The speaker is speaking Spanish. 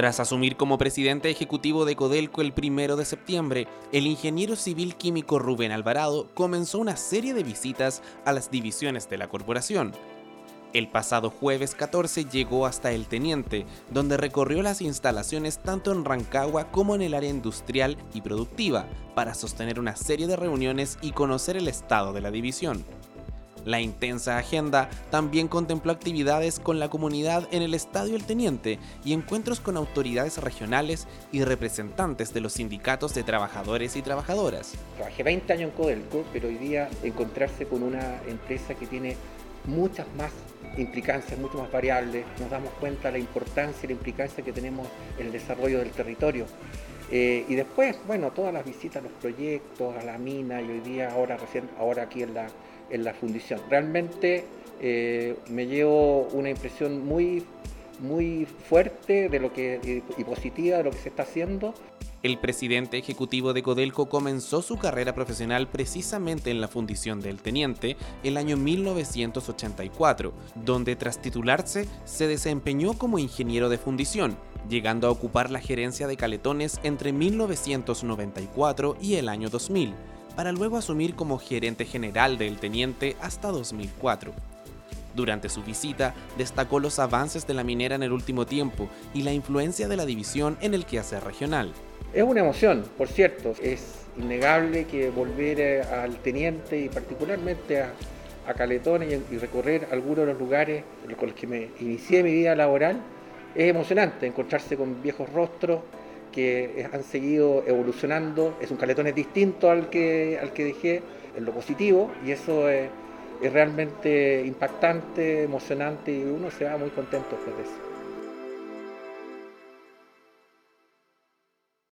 Tras asumir como presidente ejecutivo de Codelco el 1 de septiembre, el ingeniero civil químico Rubén Alvarado comenzó una serie de visitas a las divisiones de la corporación. El pasado jueves 14 llegó hasta El Teniente, donde recorrió las instalaciones tanto en Rancagua como en el área industrial y productiva, para sostener una serie de reuniones y conocer el estado de la división. La intensa agenda también contempló actividades con la comunidad en el Estadio El Teniente y encuentros con autoridades regionales y representantes de los sindicatos de trabajadores y trabajadoras. Trabajé 20 años en Codelco, pero hoy día encontrarse con una empresa que tiene muchas más implicancias, mucho más variables, nos damos cuenta de la importancia y la implicancia que tenemos en el desarrollo del territorio. Y después, bueno, todas las visitas, los proyectos, a la mina y hoy día, ahora aquí en la fundición. Realmente me llevo una impresión muy fuerte y positiva de lo que se está haciendo. El presidente ejecutivo de Codelco comenzó su carrera profesional precisamente en la fundición de El Teniente el año 1984, donde tras titularse se desempeñó como ingeniero de fundición, llegando a ocupar la gerencia de caletones entre 1994 y el año 2000, para luego asumir como gerente general de El Teniente hasta 2004. Durante su visita, destacó los avances de la minera en el último tiempo y la influencia de la división en el quehacer regional. Es una emoción, por cierto. Es innegable que volver al Teniente y particularmente a Caletones y recorrer algunos de los lugares con los que me inicié mi vida laboral es emocionante. Encontrarse con viejos rostros que han seguido evolucionando. Es un Caletones distinto al que dejé en lo positivo y eso es realmente impactante, emocionante y uno se va muy contento después de eso.